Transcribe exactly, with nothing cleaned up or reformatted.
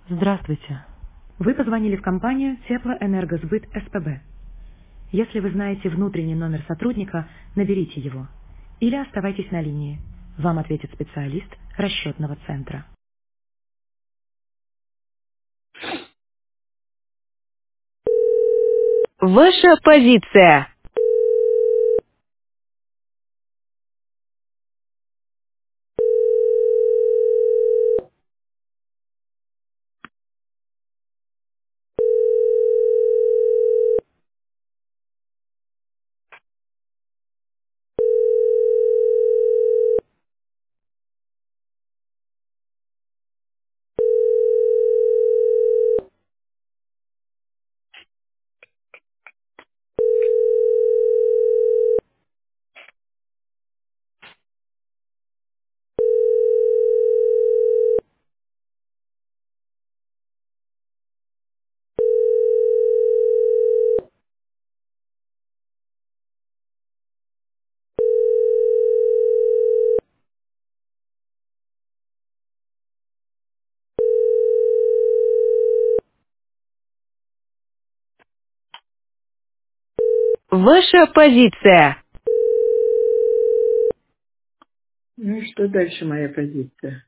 Здравствуйте. Вы позвонили в компанию Теплоэнергосбыт СПБ. Если вы знаете внутренний номер сотрудника, наберите его. Или оставайтесь на линии. Вам ответит специалист расчетного центра. Ваша позиция. Ваша позиция. Ну и что дальше моя позиция?